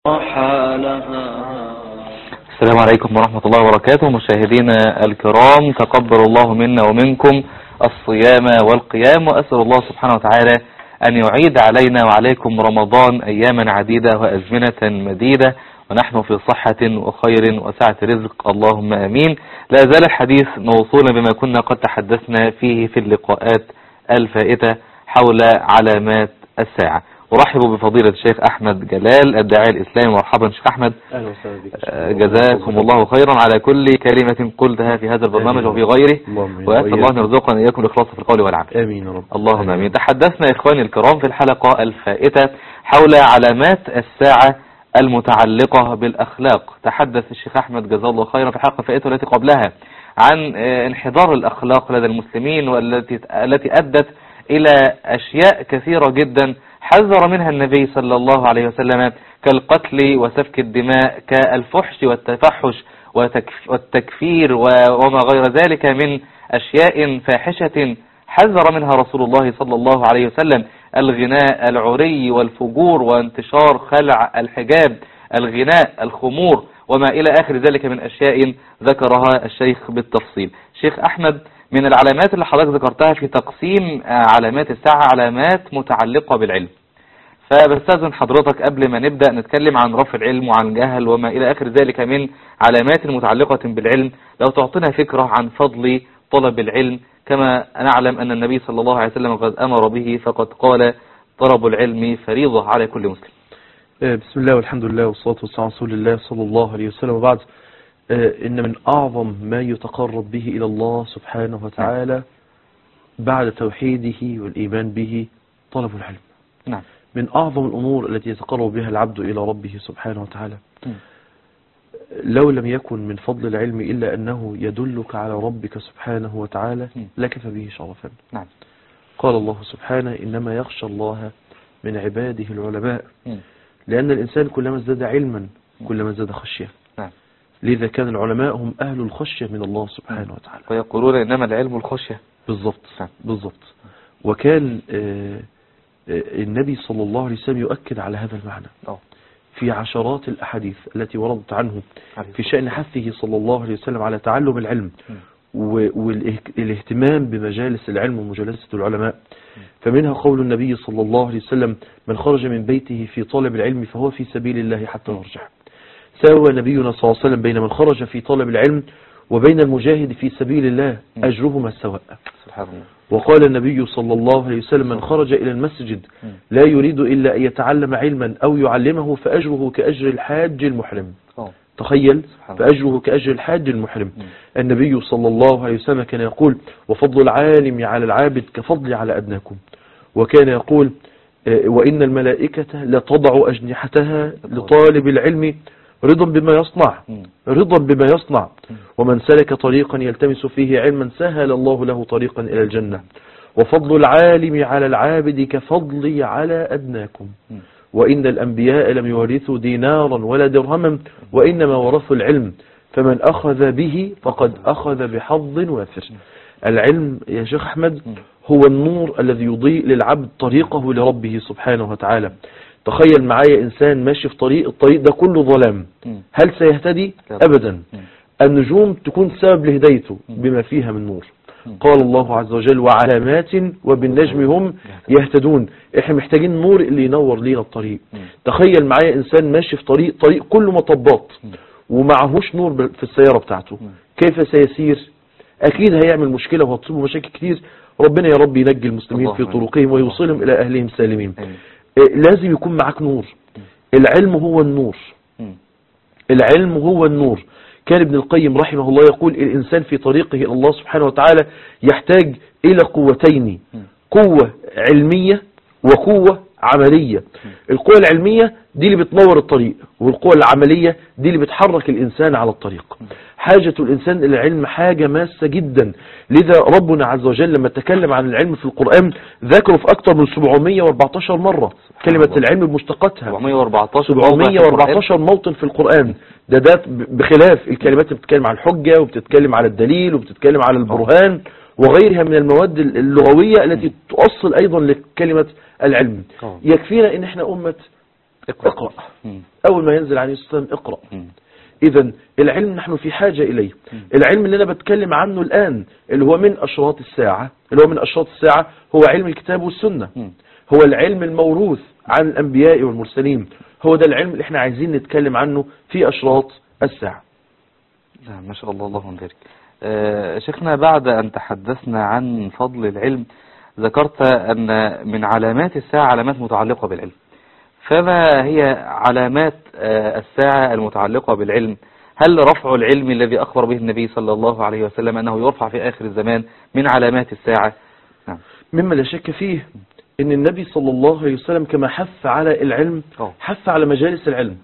السلام عليكم ورحمة الله وبركاته. مشاهدينا الكرام، تقبل الله منا ومنكم الصيام والقيام، وأسأل الله سبحانه وتعالى أن يعيد علينا وعليكم رمضان أياما عديدة وأزمنة مديدة ونحن في صحة وخير وسعة رزق، اللهم آمين. لا زال الحديث موصولا بما كنا قد تحدثنا فيه في اللقاءات الفائتة حول علامات الساعة. أرحب بفضيلة الشيخ أحمد جلال الداعية الإسلامي. مرحبا شيخ أحمد. أهلا وسهلا بك. جزاكم الله خيرا على كل كلمة قلتها في هذا البرنامج وفي غيره، وأسأل الله أن يرزقنا إياكم الإخلاص في القول والعمل. آمين يا رب. اللهم آمين. تحدثنا إخواني الكرام في الحلقة الفائتة حول علامات الساعة المتعلقة بالأخلاق. تحدث الشيخ أحمد جزاه الله خيرا في الحلقة الفائتة التي قبلها عن انحدار الأخلاق لدى المسلمين، والتي أدت إلى أشياء كثيرة جدا حذر منها النبي صلى الله عليه وسلم، كالقتل وسفك الدماء، كالفحش والتفحش والتكفير وما غير ذلك من أشياء فاحشة حذر منها رسول الله صلى الله عليه وسلم. الغناء العري والفجور وانتشار خلع الحجاب، الغناء، الخمور، وما إلى آخر ذلك من أشياء ذكرها الشيخ بالتفصيل. شيخ أحمد، من العلامات اللي حضرتك ذكرتها في تقسيم علامات الساعة علامات متعلقة بالعلم، فبستأذن حضرتك قبل ما نبدأ نتكلم عن رفع العلم وعن جهل وما إلى آخر ذلك من علامات متعلقة بالعلم، لو تعطينا فكرة عن فضل طلب العلم، كما نعلم أن النبي صلى الله عليه وسلم قد أمر به، فقد قال طلب العلم فريضة على كل مسلم. بسم الله والحمد لله والصلاة والسلام على رسول الله صلى الله عليه وسلم، وبعد. إن من أعظم ما يتقرب به إلى الله سبحانه وتعالى بعد توحيده والإيمان به طلب العلم. نعم. من أعظم الأمور التي يتقرب بها العبد إلى ربه سبحانه وتعالى. لو لم يكن من فضل العلم إلا أنه يدلك على ربك سبحانه وتعالى لكفى به شرفا. نعم. قال الله سبحانه: إنما يخشى الله من عباده العلماء. لأن الإنسان كلما ازداد علما كلما ازداد خشية. نعم. لذا كان العلماء هم أهل الخشية من الله سبحانه وتعالى، ويقولون إنما العلم الخشية. بالضبط. بالضبط. وكان النبي صلى الله عليه وسلم يؤكد على هذا المعنى في عشرات الأحاديث التي وردت عنه في شأن حثه صلى الله عليه وسلم على تعلم العلم والاهتمام بمجالس العلم ومجالسة العلماء. فمنها قول النبي صلى الله عليه وسلم: من خرج من بيته في طلب العلم فهو في سبيل الله حتى يرجع. ساوى نبينا صلى الله عليه وسلم بين من خرج في طلب العلم وبين المجاهد في سبيل الله، أجرهما سواء. سبحان الله. وقال النبي صلى الله عليه وسلم: من خرج إلى المسجد لا يريد إلا أن يتعلم علما أو يعلمه فأجره كأجر الحاج المحرم. تخيل، فأجره كأجر الحاج المحرم. النبي صلى الله عليه وسلم كان يقول: وفضل العالم على العابد كفضل على أدناكم. وكان يقول: وإن الملائكة لتضع أجنحتها لطالب العلم رضا بما يصنع، رضا بما يصنع. ومن سلك طريقا يلتمس فيه علما سهل الله له طريقا إلى الجنة. وفضل العالم على العابد كفضلي على أدناكم. وإن الأنبياء لم يورثوا دينارا ولا درهما وإنما ورثوا العلم، فمن أخذ به فقد أخذ بحظ وافر. العلم يا شيخ أحمد هو النور الذي يضيء للعبد طريقه لربه سبحانه وتعالى. تخيل معايا إنسان ماشي في الطريق ده كله ظلام، هل سيهتدي؟ أبدا. النجوم تكون سبب لهدايته بما فيها من نور. قال الله عز وجل: وعلامات وبالنجم هم يهتدون. احنا محتاجين نور اللي ينور لينا الطريق. تخيل معايا إنسان ماشي في طريق كله مطبات ومعهوش نور في السيارة بتاعته، كيف سيسير؟ أكيد هيعمل مشكلة وهتصيبه مشاكل كتير. ربنا يا رب ينجي المسلمين في طرقهم ويوصلهم إلى أهلهم سالمين. لازم يكون معك نور. العلم هو النور. العلم هو النور. كان ابن القيم رحمه الله يقول: الإنسان في طريقه إلى الله سبحانه وتعالى يحتاج إلى قوتين، قوة علمية وقوة عملية. القوة العلمية دي اللي بتنور الطريق، والقوة العملية دي اللي بتحرك الإنسان على الطريق. حاجة الإنسان إلى العلم حاجة ماسة جدا. لذا ربنا عز وجل لما تكلم عن العلم في القرآن ذكره في أكثر من 714 مرة كلمة العلم بمشتقاتها. 714 موطن في القرآن. ده بخلاف الكلمات اللي بتتكلم عن الحجة وبتتكلم على الدليل وبتتكلم على البرهان وغيرها من المواد اللغوية التي تؤصل أيضا لكلمة العلم. يكفينا إن احنا أمة اقرأ. أول ما ينزل عليه السلام اقرأ. إذا العلم نحن في حاجة إليه. العلم اللي أنا بتكلم عنه الآن اللي هو من أشراط الساعة، هو علم الكتاب والسنة، هو العلم الموروث عن الأنبياء والمرسلين، هو ده العلم اللي احنا عايزين نتكلم عنه في أشراط الساعة. ما شاء الله، اللهم بارك. شيخنا، بعد أن تحدثنا عن فضل العلم ذكرت أن من علامات الساعة علامات متعلقة بالعلم، فما هي علامات الساعة المتعلقة بالعلم؟ هل رفع العلم الذي أخبر به النبي صلى الله عليه وسلم أنه يرفع في آخر الزمان من علامات الساعة؟ نعم. مما لا شك فيه أن النبي صلى الله عليه وسلم كما حث على العلم حث على مجالس العلم،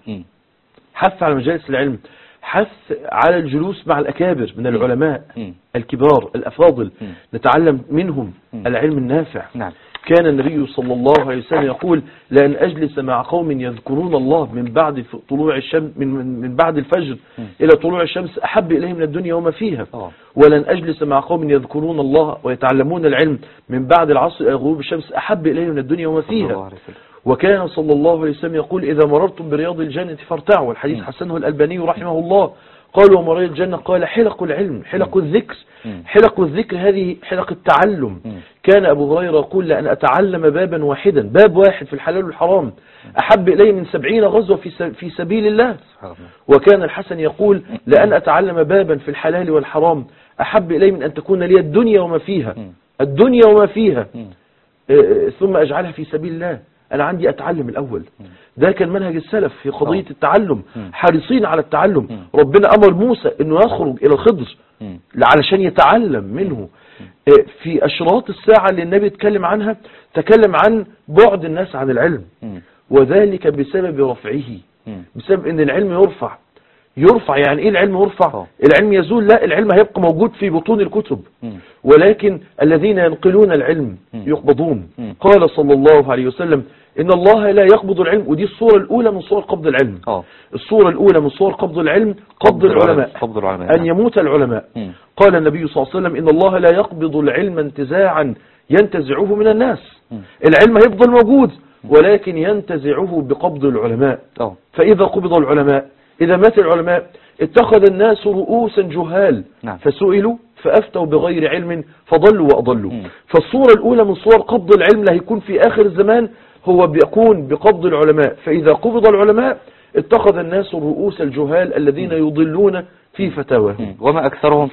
حث على الجلوس مع الأكابر من العلماء الكبار الأفاضل نتعلم منهم العلم النافع. نعم. كان النبي صلى الله عليه وسلم يقول: لأن أجلس مع قوم يذكرون الله من بعد طلوع الشمس من بعد الفجر إلى طلوع الشمس أحب إليه من الدنيا وما فيها، ولن أجلس مع قوم يذكرون الله ويتعلمون العلم من بعد العصر إلى غروب الشمس أحب إليه من الدنيا وما فيها. وكان صلى الله عليه وسلم يقول: إذا مررتم برياض الجنة فارتعوا. والحديث حسنه الألباني رحمه الله. قالوا: وما رياض الجنة؟ قال: حلق العلم، حلق الذكر. حلق الذكر هذه حلق التعلم. كان أبو هريرة يقول: لأن أتعلم بابا واحدا، باب واحد في الحلال والحرام، أحب إلي من 70 غزوة في سبيل الله. وكان الحسن يقول: لأن أتعلم بابا في الحلال والحرام أحب إلي من أن تكون لي الدنيا وما فيها، الدنيا وما فيها، ثم أجعلها في سبيل الله. أنا عندي أتعلم الأول. ده كان منهج السلف في قضية التعلم، حريصين على التعلم. ربنا أمر موسى أنه يخرج إلى الخضر علشان يتعلم منه. في أشراط الساعة اللي النبي اتكلم عنها تكلم عن بعد الناس عن العلم، وذلك بسبب رفعه، بسبب أن العلم يرفع. يعني إيه العلم يرفع؟ العلم يزول؟ لا، العلم هيبقى موجود في بطون الكتب، ولكن الذين ينقلون العلم يقبضون. قال صلى الله عليه وسلم: إن الله لا يقبض العلم. ودي الصورة الأولى من صور قبض العلم. الصورة الأولى من صور قبض العلم قبض العلماء، أن يموت العلماء. قال النبي صلى الله عليه وسلم: إن الله لا يقبض العلم انتزاعا ينتزعه من الناس. العلم هيفضل موجود ولكن ينتزعه بقبض العلماء. فإذا قبض العلماء، إذا مات العلماء، اتخذ الناس رؤوسا جهال فسئلوا فأفتوا بغير علم فضلوا وأضلوا. فالصورة الأولى من صور قبض العلم اللي هيكون في آخر الزمان هو بيكون بقبض العلماء. فإذا قبض العلماء اتخذ الناس الرؤوس الجهال الذين يضلون في فتاواهم. وما أكثرهم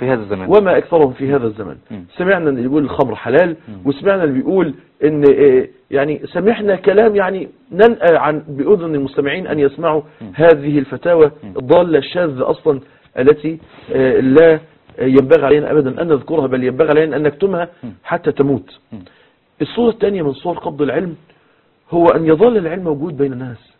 في هذا الزمان. سمعنا اللي بيقول الخمر حلال، وسمعنا اللي بيقول إن يعني سمعنا كلام يعني ننأى عن بأذن المستمعين أن يسمعوا هذه الفتاوى الضالة الشاذة أصلا التي لا ينبغي علينا أبدا أن نذكرها، بل ينبغي علينا أن نكتمها حتى تموت. الصورة الثانية من صور قبض العلم هو أن يظل العلم موجود بين الناس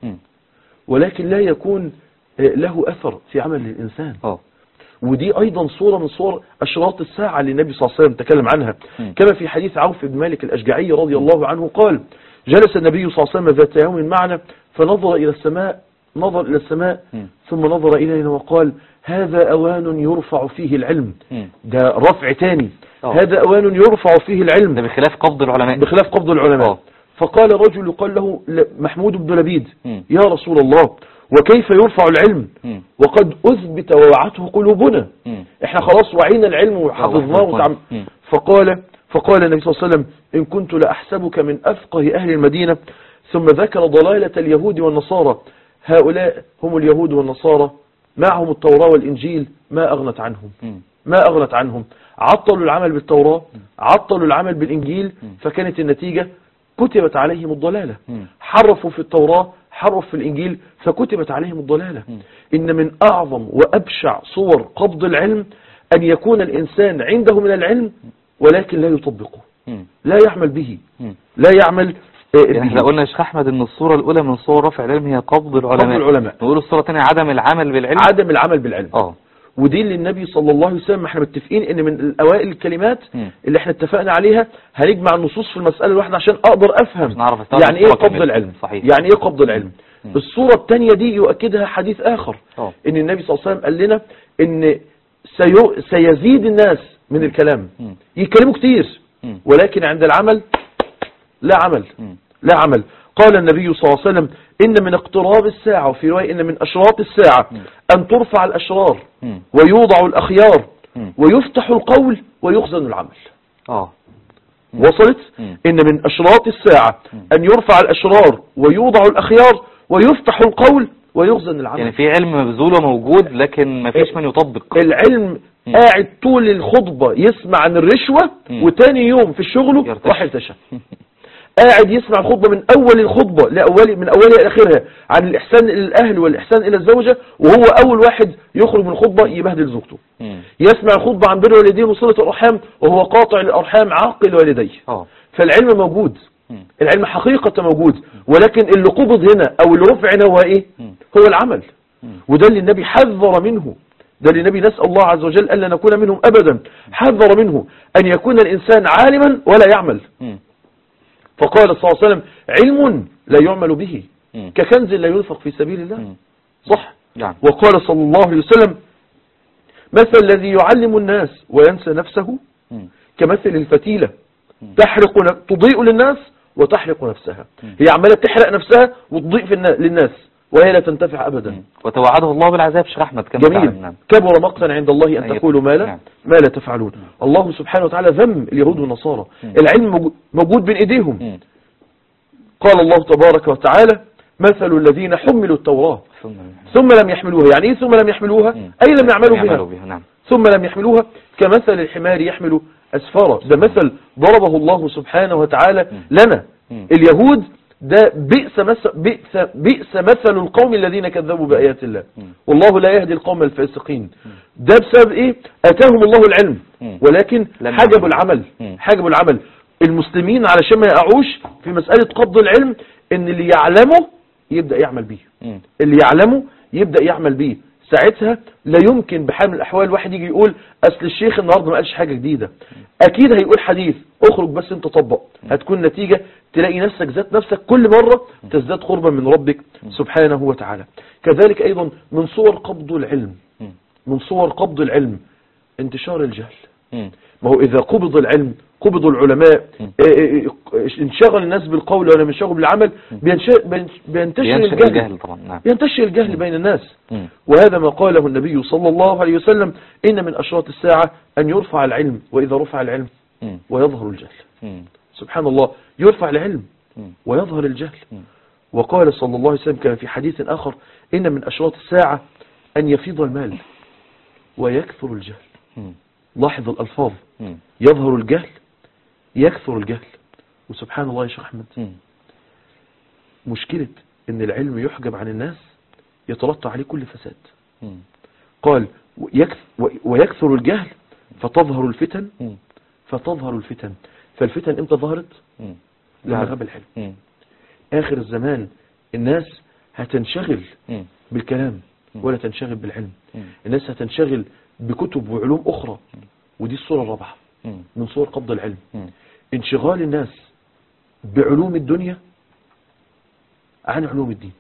ولكن لا يكون له أثر في عمل الإنسان. ودي أيضا صورة من صور أشراط الساعة اللي النبي صلى الله عليه وسلم تكلم عنها. كما في حديث عوف بن مالك الأشجعي رضي الله عنه قال: جلس النبي صلى الله عليه وسلم ذات يوم معنا فنظر إلى السماء ثم نظر إلينا وقال: هذا أوان يرفع فيه العلم. ده رفع تاني. هذا أوان يرفع فيه العلم، ده بخلاف قبض العلماء. فقال رجل يقال له محمود بن لبيد: يا رسول الله، وكيف يرفع العلم وقد أثبت ووعته قلوبنا؟ احنا خلاص وعينا العلم وحفظناه. فقال النبي صلى الله عليه وسلم: إن كنت لأحسبك من أفقه أهل المدينة. ثم ذكر ضلالة اليهود والنصارى. هؤلاء هم اليهود والنصارى، معهم التوراة والإنجيل، ما أغنت عنهم. عطلوا العمل بالتوراة، عطلوا العمل بالإنجيل، فكانت النتيجة كتبت عليهم الضلالة. حرفوا في التوراة، حرف في الإنجيل، فكتبت عليهم الضلالة. إن من أعظم وأبشع صور قبض العلم أن يكون الإنسان عنده من العلم ولكن لا يطبقه، لا يعمل به، لا يعمل. يعني احنا قلنا يا شيخ أحمد إن الصورة الأولى من صور رفع العلم هي قبض العلماء. نقول الصورة الثانية عدم العمل بالعلم. ودي اللي النبي صلى الله عليه وسلم احنا متفقين ان من الاوائل الكلمات اللي احنا اتفقنا عليها هنجمع النصوص في المسألة الواحدة عشان اقدر افهم يعني ايه قبض العلم. يعني ايه قبض العلم. الصورة الثانية دي يؤكدها حديث اخر ان النبي صلى الله عليه وسلم قال لنا ان سيزيد الناس من الكلام، يتكلموا كتير ولكن عند العمل لا عمل. قال النبي صلى الله عليه وسلم: إن من اقتراب الساعة، وفي رواية إن من أشراط الساعة أن ترفع الأشرار ويوضع الأخيار ويفتح القول ويخزن العمل. وصلت؟ إن من أشراط الساعة أن يرفع الأشرار ويوضع الأخيار ويفتح القول ويخزن العمل. يعني في علم مبذول وموجود لكن ما فيش من يطبق. العلم قاعد طول الخطبة يسمع عن الرشوة وتاني يوم في الشغل راح يرتشى. قاعد يسمع الخطبة من أول الخطبة من أولها إلى آخرها عن الإحسان إلى الأهل والإحسان إلى الزوجة، وهو أول واحد يخرج من الخطبة يبهدل زوجته. يسمع الخطبة عن بر الوالدين وصلة الأرحام وهو قاطع الأرحام عاقل والديه. فالعلم موجود، العلم حقيقة موجود، ولكن اللي قبض هنا أو اللي رفع هنا هو إيه؟ هو العمل. وده اللي النبي حذر منه، ده اللي النبي نسأل الله عز وجل ألا نكون منهم أبدا، حذر منه أن يكون الإنسان عالما ولا يعمل. فقال صلى الله عليه وسلم علم لا يعمل به ككنز لا ينفق في سبيل الله. صح؟ وقال صلى الله عليه وسلم مثل الذي يعلم الناس وينسى نفسه كمثل الفتيلة تضيء للناس وتحرق نفسها. هي عمالة تحرق نفسها وتضيء للناس وهي لا تنتفع أبدا. وتوعده الله بالعذاب. شيخ أحمد جميل. كبر مقتا عند الله أن تقولوا ما لا تفعلون. الله سبحانه وتعالى ذم اليهود والنصارى. العلم موجود بين إيديهم. قال الله تبارك وتعالى مثل الذين حملوا التوراة ثم لم يحملوها. يعني إيه ثم لم يحملوها؟ أي لم يعملوا بها. ثم لم يحملوها كمثل الحمار يحمل أسفارا. ده مثل ضربه الله سبحانه وتعالى لنا. اليهود ده بئس مثل القوم الذين كذبوا بآيات الله، والله لا يهدي القوم الفاسقين. ده بسبب ايه؟ اتاهم الله العلم ولكن حجبوا العمل. المسلمين علشان ما يقعوش في مسألة قبض العلم ان اللي يعلمه يبدأ يعمل بيه، ساعتها لا يمكن بحال من الأحوال واحد يجي يقول أصل الشيخ النهاردة ما قالش حاجة جديدة. أكيد هيقول حديث، اخرج بس انت طبق، هتكون نتيجة تلاقي ذات نفسك كل مرة تزداد قربا من ربك سبحانه وتعالى. كذلك أيضا من صور قبض العلم انتشار الجهل. ما هو إذا قبض العلم قبض العلماء انشغل الناس بالقول ولا منشغل بالعمل بينتشر الجهل طبعا. ينتشر الجهل بين الناس. وهذا ما قاله النبي صلى الله عليه وسلم إن من أشراط الساعة أن يرفع العلم، وإذا رفع العلم ويظهر الجهل. سبحان الله، يرفع العلم ويظهر الجهل. وقال صلى الله عليه وسلم كان في حديث آخر إن من أشراط الساعة أن يفيض المال ويكثر الجهل. لاحظ الألفاظ، يظهر الجهل يكثر الجهل. وسبحان الله يا شيخ أحمد، مشكلة ان العلم يحجب عن الناس يترتب عليه كل فساد. قال ويكثر الجهل فتظهر الفتن. فالفتن امتى ظهرت؟ لما غاب العلم. آخر الزمان الناس هتنشغل بالكلام ولا تنشغل بالعلم. الناس هتنشغل بكتب وعلوم أخرى، ودي الصورة الرابعة من صور قبض العلم. انشغال الناس بعلوم الدنيا عن علوم الدين.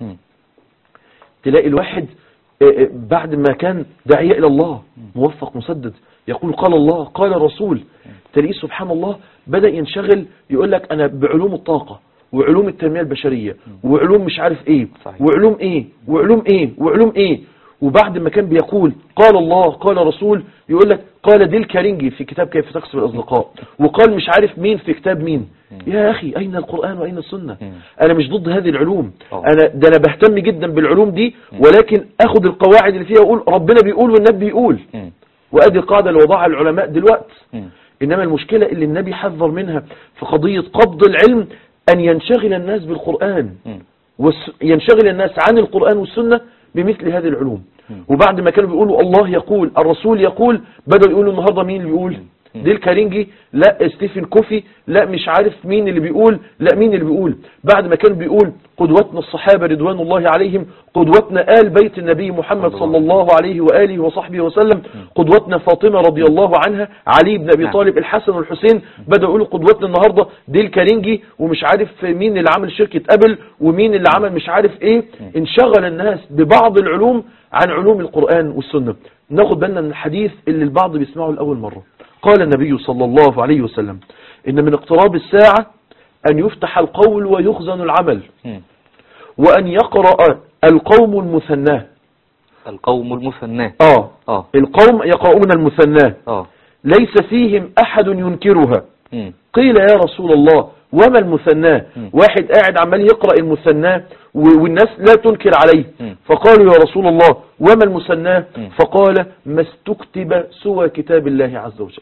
تلاقي الواحد بعد ما كان داعية إلى الله موفق مسدد يقول قال الله قال الرسول، تلاقيه سبحان الله بدأ ينشغل يقول لك أنا بعلوم الطاقة وعلوم التنمية البشرية وعلوم مش عارف ايه وعلوم ايه. وبعد ما كان بيقول قال الله قال رسول يقول لك قال ديل كارينجي في كتاب كيف تكسب الأصدقاء، وقال مش عارف مين في كتاب مين. يا أخي أين القرآن وأين السنة؟ أنا مش ضد هذه العلوم، أنا بهتم جدا بالعلوم دي، ولكن أخذ القواعد اللي فيها وأقول ربنا بيقول والنبي بيقول، وأدي القاعدة اللي وضعها العلماء دلوقتي. إنما المشكلة اللي النبي حذر منها في قضية قبض العلم أن ينشغل الناس بالقرآن وينشغل الناس عن القرآن والسنة بمثل هذه العلوم. وبعد ما كانوا بيقولوا الله يقول الرسول يقول، بدأوا يقولوا النهاردة مين اللي بيقول؟ ديل كارينجي، لا ستيفن كوفي، لا مش عارف مين اللي بيقول، لا مين اللي بيقول. بعد ما كان بيقول قدوتنا الصحابة رضوان الله عليهم، قدوتنا آل بيت النبي محمد صلى الله عليه وآله وصحبه وسلم، قدوتنا فاطمة رضي الله عنها، علي بن أبي طالب، الحسن والحسين. بدأوا يقولوا قدوتنا النهاردة ديل كارينجي، ومش عارف مين اللي عمل شركة أبل، ومين اللي عمل مش عارف ايه. انشغل الناس ببعض العلوم عن علوم القرآن والسنة. ناخد بالنا من الحديث اللي البعض بيسمعه لأول مرة. قال النبي صلى الله عليه وسلم إن من اقتراب الساعة أن يفتح القول ويخزن العمل وأن يقرأ القوم المثناه. القوم المثناه. القوم يقرؤون المثناه. ليس فيهم أحد ينكرها. قيل يا رسول الله وما المثناه؟ واحد قاعد عمال يقرأ المثناه والناس لا تنكر عليه. فقالوا يا رسول الله وما المثناه؟ فقال ما استكتب سوى كتاب الله عز وجل.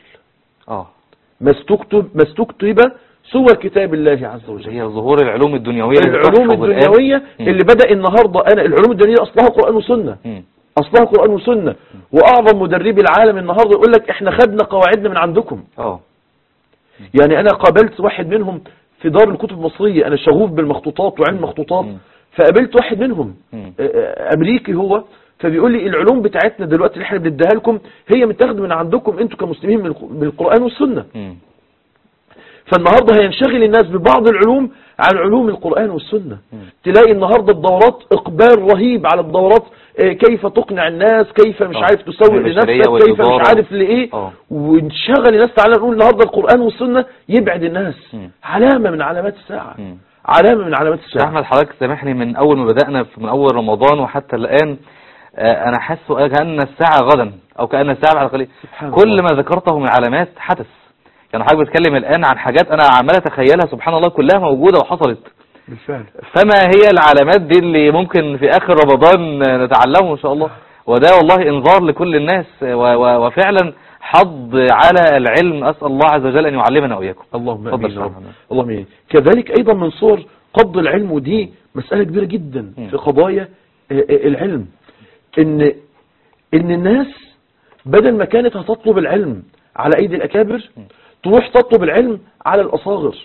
ما استكتب سوى كتاب الله عز وجل. هي ظهور العلوم الدنيوية. العلوم الدنيوية اللي بدأ النهاردة العلوم الدنيوية أصلها قرآن وسنة. أصلها قرآن وسنة. وأعظم مدربي العالم النهاردة يقول لك احنا خدنا قواعدنا من عندكم. يعني أنا قابلت واحد منهم في دار الكتب المصرية، أنا شغوف بالمخطوطات وعلم المخطوطات، فقابلت واحد منهم أمريكي هو، فبيقول لي العلوم بتاعتنا دلوقتي اللي احنا بنديها لكم هي متاخده من عندكم انتوا كمسلمين بالقرآن والسنة. فالنهاردة هينشغل الناس ببعض العلوم عن علوم القرآن والسنة. تلاقي النهاردة الدورات إقبال رهيب على الدورات، كيف تقنع الناس، كيف مش عارف تسوق لنفسك، كيف مش عارف لإيه، ونشغل الناس. تعالى نقول النهاردة القرآن والسنة يبعد الناس. علامة من علامات الساعة. علامة من علامات الساعة. أحمد حضرتك سامحني، من أول ما بدأنا من أول رمضان وحتى الآن أنا حاسه كأن الساعة غدا أو كأن الساعة بعد قليل. كل ما ذكرته من علامات حدث. يعني حضرتك بتكلم الآن عن حاجات أنا عمال أتخيلها سبحان الله كلها موجودة وحصلت بالفعل. فما هي العلامات دي اللي ممكن في آخر رمضان نتعلمه إن شاء الله؟ وده والله إنذار لكل الناس وفعلا حظ على العلم. أسأل الله عز وجل أن يعلمنا وإياكم. اللهم آمين. اللهم آمين. كذلك أيضا من صور قبض العلم، ودي مسألة كبيرة جدا في قضايا العلم، إن الناس بدل ما كانت هتطلب العلم على أيدي الأكابر تروح تطلب العلم على الأصاغر.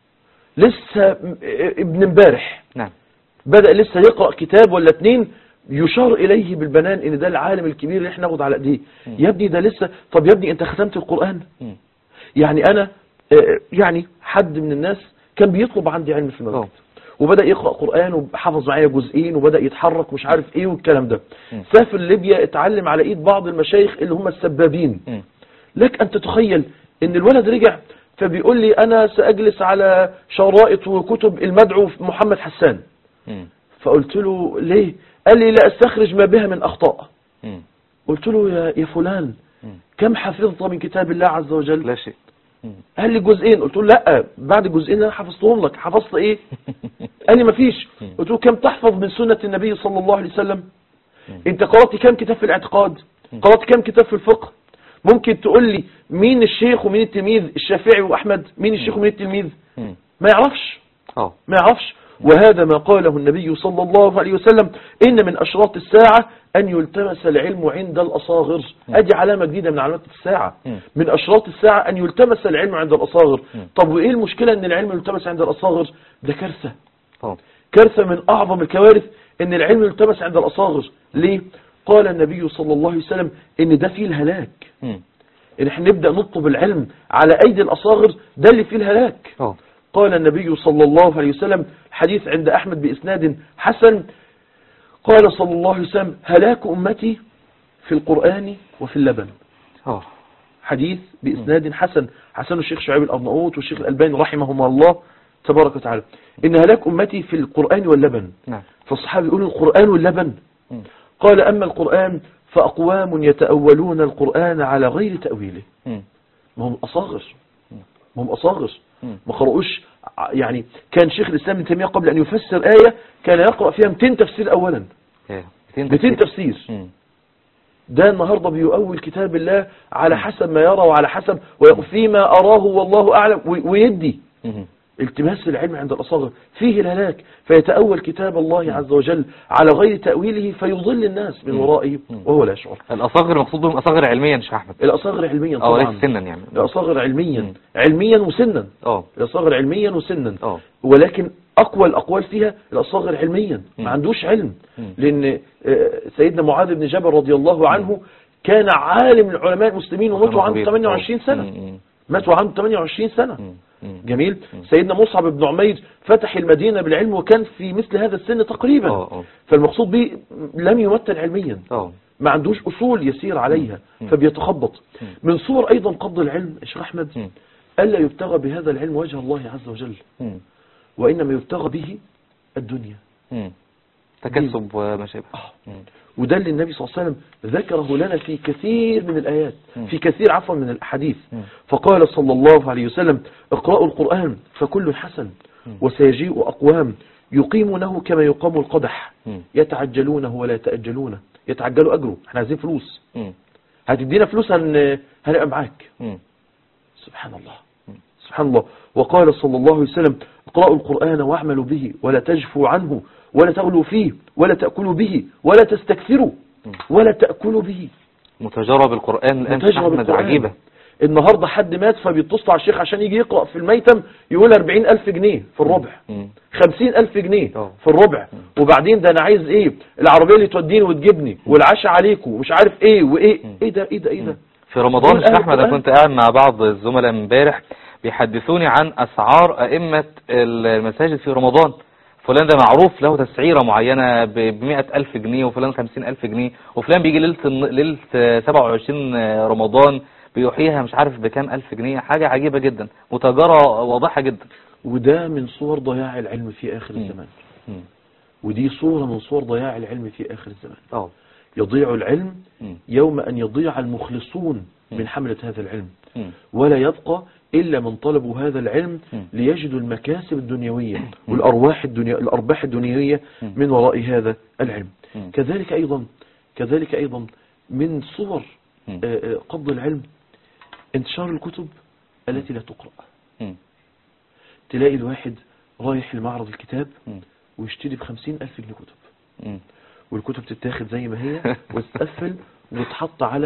لسه ابن امبارح بدأ لسه يقرأ كتاب ولا اتنين يشار إليه بالبنان إن ده العالم الكبير اللي احنا ناخد على ايديه. يا ابني ده لسه، طب يا ابني انت ختمت القرآن؟ يعني أنا يعني حد من الناس كان بيطلب عندي علم في المسجد وبدأ يقرأ قرآن وحفظ معايا جزئين وبدأ يتحرك مش عارف ايه والكلام ده. سافر ليبيا اتعلم على ايد بعض المشايخ اللي هم السبابين. لك أن تتخيل ان الولد رجع فبيقول لي انا سأجلس على شرائط وكتب المدعو محمد حسان. فقلت له ليه؟ قال لي لا استخرج ما بها من اخطاء. قلت له يا فلان كم حفظت من كتاب الله عز وجل؟ لا شيء. قال لي جزئين. قلت له لا بعد جزئين انا حفظتهم لك. حفظت ايه؟ قال لي مفيش. قلت له كم تحفظ من سنة النبي صلى الله عليه وسلم؟ انت قرأت كم كتاب في الاعتقاد؟ قرأت كم كتاب في الفقه؟ ممكن تقول لي مين الشيخ ومين التلميذ؟ الشافعي وأحمد مين الشيخ ومين التلميذ؟ ما يعرفش. ما يعرفش. وهذا ما قاله النبي صلى الله عليه وسلم إن من أشراط الساعة أن يلتمس العلم عند الأصاغر. أدي علامة جديدة من علامات الساعة. من أشراط الساعة أن يلتمس العلم عند الأصاغر. طب وإيه المشكلة أن العلم يلتمس عند الأصاغر؟ ده كارثة. كارثة من أعظم الكوارث أن العلم يلتمس عند الأصاغر. ليه؟ قال النبي صلى الله عليه وسلم إن ده فيه الهلاك. إن احنا نبدأ نطلب العلم على أيدي الأصاغر ده اللي فيه الهلاك. قال النبي صلى الله عليه وسلم حديث عند أحمد بإسناد حسن، قال صلى الله عليه وسلم هلاك أمتي في القرآن وفي اللبن. حديث بإسناد حسن، حسن الشيخ شعيب الأرناؤوط والشيخ الألباني رحمهما الله تبارك وتعالى، إن هلاك أمتي في القرآن واللبن. فالصحابة يقولوا القرآن واللبن. قال أما القرآن فأقوام يتأولون القرآن على غير تأويله. ما هم أصاغر. ما قرأوش. يعني كان شيخ الإسلام ابن تيمية قبل أن يفسر آية كان يقرأ فيها 200 تفسير أولا. 200 تفسير. ده النهاردة بيؤول كتاب الله على حسب ما يرى وعلى حسب فيما أراه والله أعلم ويدي. التماس العلم عند الأصاغر فيه الهلاك، فيتأول كتاب الله عز وجل على غير تأويله فيضل الناس من ورائه وهو لا يشعر. الأصاغر مقصود بهم أصاغر علميا شيخ أحمد؟ الأصاغر علميا طبعا. ليس سنا يعني. الأصاغر علميا. علميا وسنا. الأصاغر علميا وسنا. ولكن أقوى الأقوال فيها الأصاغر علميا. ما عندوش علم. لأن سيدنا معاذ بن جبل رضي الله عنه كان عالم من علماء المسلمين وماتوا عنده 28 سنة. ماتوا عنده 28 سنة. جميل. سيدنا مصعب بن عمير فتح المدينة بالعلم وكان في مثل هذا السن تقريبا. فالمقصود به لم يمتن علميا. ما عندوش أصول يسير عليها فبيتخبط. من صور أيضا قبض العلم يا شيخ أحمد ألا يبتغى بهذا العلم وجه الله عز وجل، وإنما يبتغى به الدنيا. تكسب وما شابه. وده اللي النبي صلى الله عليه وسلم ذكره لنا في كثير من الآيات، في كثير عفوا من الأحاديث. فقال صلى الله عليه وسلم: اقرأوا القرآن فكل حسن، وسيجيء أقوام يقيمونه كما يقام القدح، يتعجلونه ولا يتأجلونه. يتعجلوا أجره، احنا عايزين فلوس، هتدينا فلوس هنبقى معاك. سبحان الله، سبحان الله. وقال صلى الله عليه وسلم: اقرأوا القرآن واعملوا به ولا تجفوا عنه ولا تغلوا فيه ولا تأكلوا به ولا تستكثروا ولا تأكلوا به. متجرب بالقرآن الآن أحمد عجيبة. النهاردة حد مات فبيتصل على الشيخ عشان يجي يقرأ في الميتم، يقول 40,000 جنيه في الربع، 50,000 جنيه في الربع، وبعدين ده أنا عايز إيه؟ العربية اللي توديني وتجيبني والعشاء عليكم ومش عارف إيه وإيه. إيه ده إيه ده إيه ده؟ في رمضان يا أحمد أنا كنت قاعد مع بعض الزملاء امبارح بيحدثوني عن أسعار أئمة المساجد في رمضان. فلان ده معروف له تسعيرة معينة ب100,000 جنيه، وفلان 50,000 جنيه، وفلان بيجي ليلة 27 رمضان بيحييها مش عارف بكام ألف جنيه. حاجة عجيبة جدا، متاجرة واضحة جدا. وده من صور ضياع العلم في آخر الزمان. ودي صورة من صور ضياع العلم في آخر الزمان. يضيع العلم يوم أن يضيع المخلصون من حملة هذا العلم، ولا يبقى إلا من طلبوا هذا العلم ليجدوا المكاسب الدنيوية والأرباح الدنيوية من وراء هذا العلم. كذلك أيضا من صور قبض العلم انتشار الكتب التي لا تقرأ. تلاقي الواحد رايح لمعرض الكتاب ويشتري ب50,000 جنيه كتب، والكتب تتاخد زي ما هي وتتقفل وتتحط على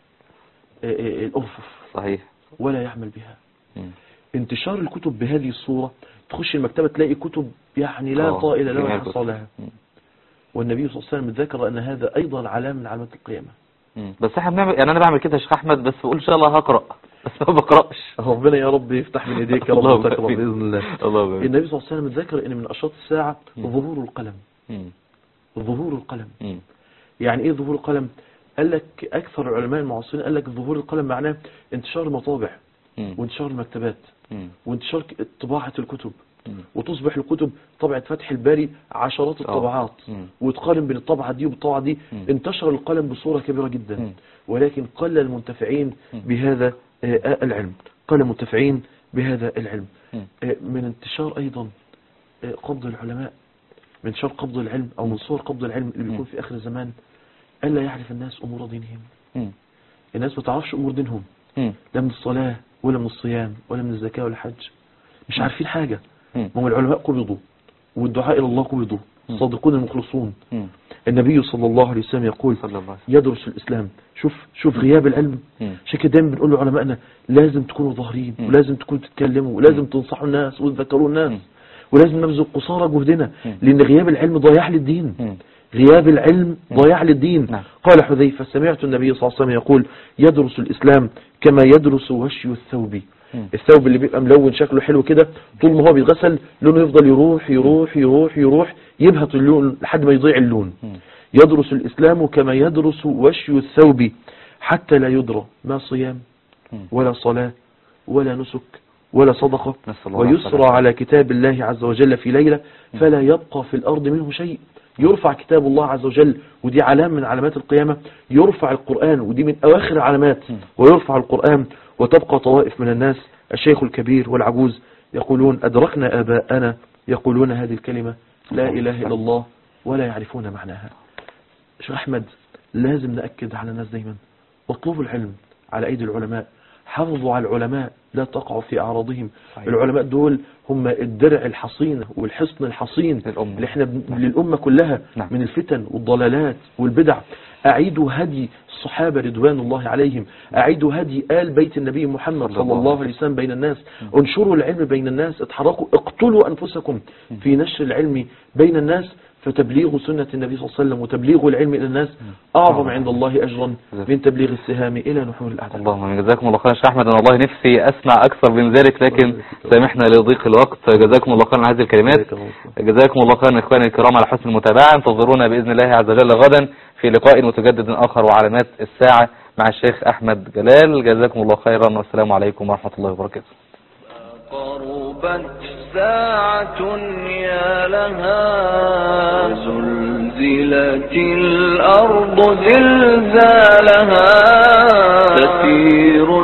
الأرفف، صحيح، ولا يعمل بها. انتشار الكتب بهذه الصورة، تخش المكتبة تلاقي كتب يعني لا طائل لا يحصى لها. والنبي صلى الله عليه وسلم ذكر أن هذا أيضا علامة من علامات القيامة. بس احنا بنعمل، يعني انا بعمل كده يا شيخ احمد، بس بقول ان شاء الله هقرأ بس ما بقرأش. ربنا يا رب يفتح من ايديك يا رب وتقرأ بإذن الله. النبي صلى الله عليه وسلم ذكر ان من اشراط الساعة ظهور القلم. ظهور القلم يعني ايه ظهور القلم؟ قال لك اكثر العلماء المعاصرين قال لك ظهور القلم معناه انتشار المطابع وانتشار المكتبات وانتشار طباعة الكتب، وتصبح الكتب طبعة فتح الباري عشرات الطبعات، وتقارن بين الطبعة دي والطبعة دي. انتشر القلم بصورة كبيرة جدا، ولكن قل المنتفعين بهذا العلم، قل المنتفعين بهذا العلم. من انتشار أيضا قبض العلماء، من انتشار قبض العلم أو من صور قبض العلم اللي بيكون في آخر الزمان، ألا يعرف الناس أمور دينهم. الناس ما تعرفش أمور دينهم، لا من الصلاة ولا من الصيام ولا من الزكاة ولا الحج، مش عارفين حاجة. هم العلماء قبضوا والدعاء إلى الله قبضوا، الصادقون المخلصون. النبي صلى الله عليه وسلم يقول يدرس الإسلام. شوف غياب العلم. عشان كده دايما بنقول لعلمائنا لازم تكونوا ظاهرين، ولازم تكونوا تتكلموا، ولازم تنصحوا الناس وتذكروا الناس، ولازم نبذل قصارى جهدنا، لأن غياب العلم ضياع للدين. غياب العلم ضياع للدين. قال حذيفة: سمعت النبي صلى الله عليه وسلم يقول: يدرس الإسلام كما يدرس وشي الثوب. الثوب اللي بيبقى ملون شكله حلو كده، طول ما هو بيغسل لونه يفضل يروح يروح يروح يروح، يبهت اللون لحد ما يضيع اللون. يدرس الإسلام كما يدرس وشي الثوب حتى لا يدرى ما صيام ولا صلاة ولا نسك ولا صدقة، ويسرى على كتاب الله عز وجل في ليلة فلا يبقى في الأرض منه شيء. يرفع كتاب الله عز وجل، ودي علامة من علامات القيامة. يرفع القرآن، ودي من أواخر العلامات. ويرفع القرآن وتبقى طوائف من الناس، الشيخ الكبير والعجوز، يقولون: أدركنا آباءنا يقولون هذه الكلمة لا إله إلا الله ولا يعرفون معناها. شيخ أحمد، لازم نأكد على الناس دايما: اطلبوا العلم على أيدي العلماء، حافظوا على العلماء، لا تقعوا في أعراضهم. العلماء دول هم الدرع الحصين والحصن الحصين اللي احنا للأمة كلها من الفتن والضلالات والبدع. أعيدوا هدي الصحابة رضوان الله عليهم، أعيدوا هدي آل بيت النبي محمد صلى الله عليه وسلم بين الناس، انشروا العلم بين الناس، اتحركوا، اقتلوا أنفسكم في نشر العلم بين الناس، فتبليغ سنة النبي صلى الله عليه وسلم وتبليغ العلم إلى الناس أعظم عند الله أجرا من تبليغ السهام إلى نحور الأعداء. اللهم جزاكم الله خيرا يا شيخ أحمد. أنا والله نفسي أسمع أكثر من ذلك، لكن سامحنا لضيق الوقت. جزاكم الله خيرا على هذه الكلمات. جزاكم الله خيرا إخواني الكرام على حسن المتابعة. انتظرونا بإذن الله عز وجل غدا في لقاء متجدد آخر وعلامات الساعة مع الشيخ أحمد جلال. جزاكم الله خيرا، والسلام عليكم ورحمة الله وبركاته. قربت ساعة يا لها زلزلت الأرض زلزالها